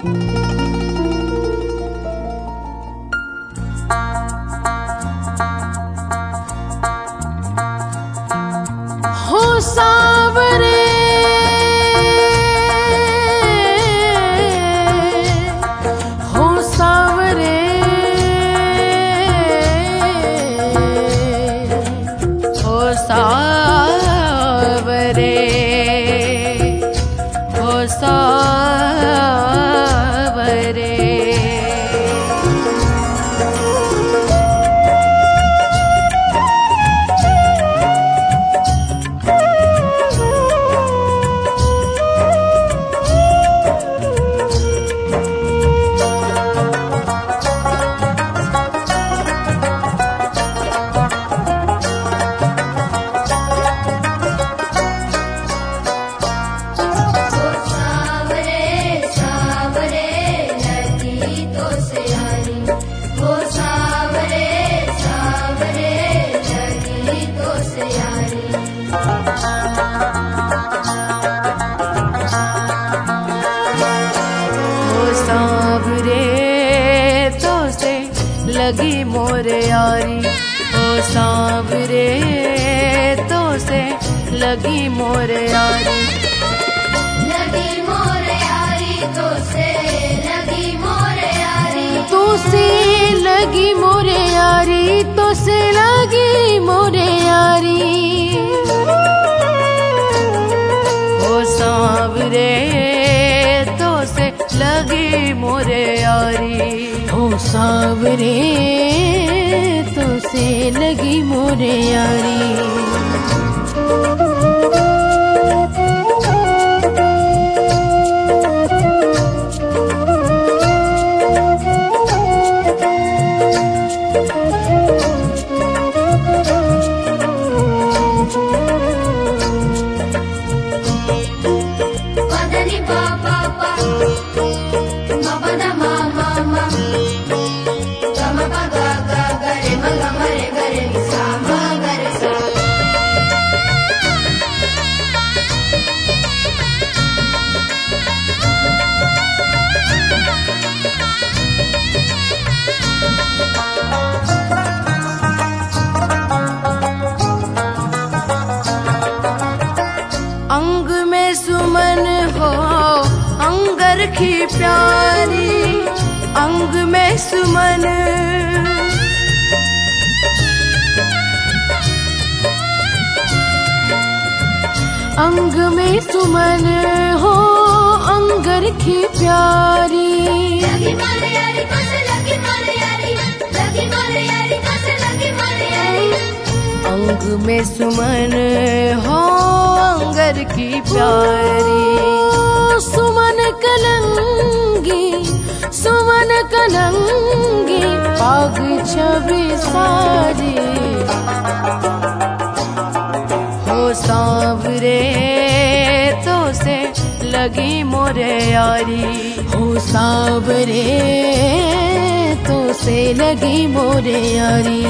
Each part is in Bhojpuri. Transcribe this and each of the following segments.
हो सावरे हो सावरे हो सावरे हो सावरे लगी मोरे यारी ओ सांवरे तो से लगी मोरे यारी लगी मोरे यारी तो से लगी मोरे यारी तो से लगी मोरे यारी तो से लगी मोरे यारी ओ सांवरे तो से लगी मोरे यारी हो सावरे तो से लगी मोरे यारी पदनी पापा पा मपदा मामा मा गम पगा गा गरे मगा मरे गरे सा मा गरे सा अंग में सुमन हो अंगर की प्यारी अंग में सुमन अंग में सुमन हो अंगर की प्यारी लगी मोरे यारी तो से लगी मोरे यारी लगी मोरे यारी तो से लगी मोरे यारी अंग में सुमन हो अंगर की प्यारी सुमन कलंगी सुमन कलंगी आग छवि सारी हो सांवरे तो से लगी मोरे यारी हो सांवरे तो से लगी मोरे यारी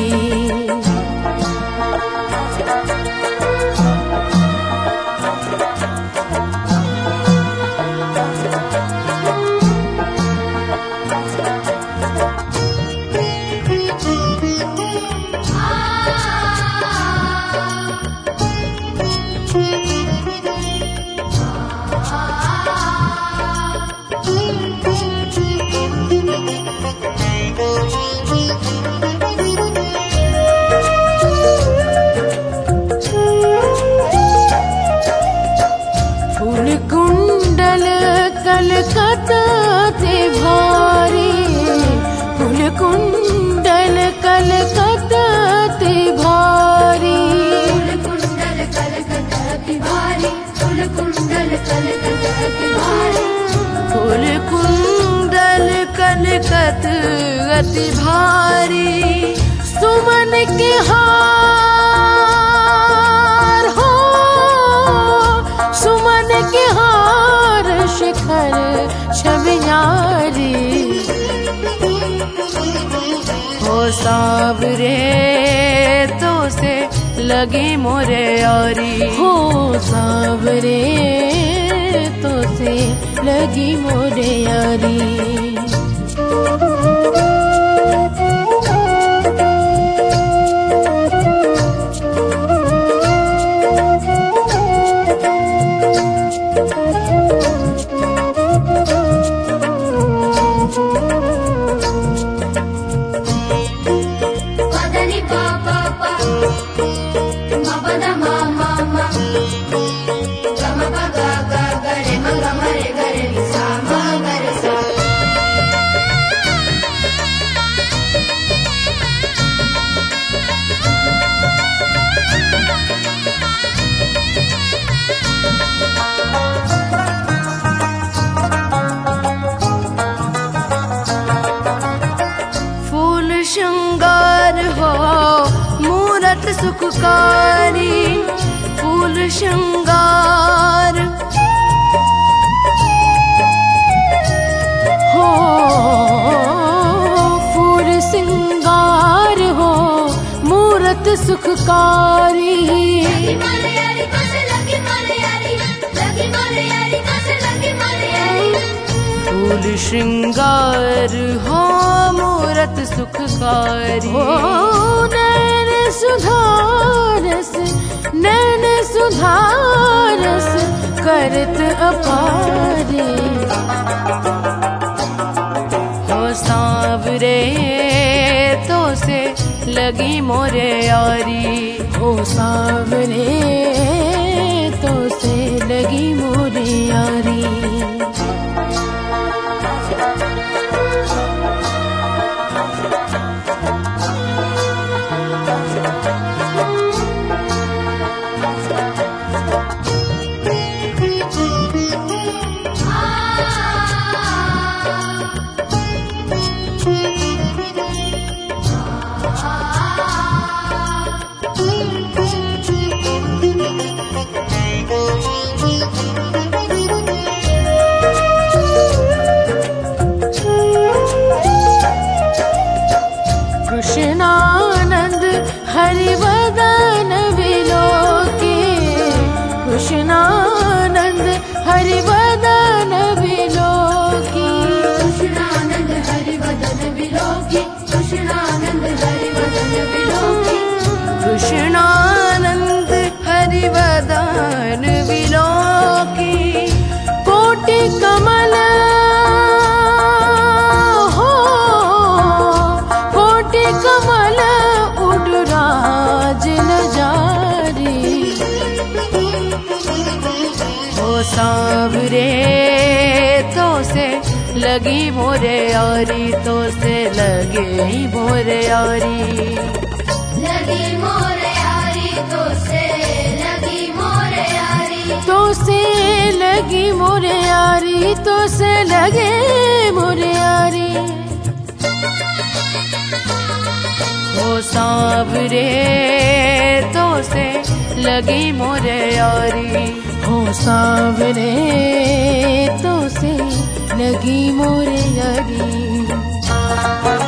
कलकत्ते भारी फूल कुंडल कलकत्ते भारी फूल कुंडल कलकत्ते भारी फूल कुंडल कलकत्ते भारी फूल कुंडल कलकत्ते भारी सुमन के हार हो सुमन के हार शिखर छवियारी हो सांवरे तो से लगी मोरे यारी हो सांवरे तो से लगी मोरे यारी। श्रृंगार हो मूरत सुखकारी, फूल श्रृंगार हो, फूल श्रृंगार हो मूरत सुखकारी। फूल श्रृंगार हो मूरत सुखकारी। नैन सुधारस नैन सुधारस करत अपारे, हो सांवरे तो से लगी मोरे यारी, हो सांवरे तो से लगी मोरे यारी। कृष्णानंद हरिवदन विलोके, कृष्णानंद हरिवदन विलोके, कृष्णानंद हरिवदन विलोके, कृष्णानंद हरिवदन विलोके, कृष्णानंद हरिवदन विलोके। कोटि कमल कमल उडराज न जारी, हो सांवरे तो से लगी मोरे यारी, तो से लगे मोरे यारी। लगी मोरे यारी तो से लगी मोरे यारी, तो से लगी मोरे यारी, तो से लगे मोरे यारी। हो सांवरे तो से लगी मोरे यारी, हो सांवरे तो से लगी मोरे यारी।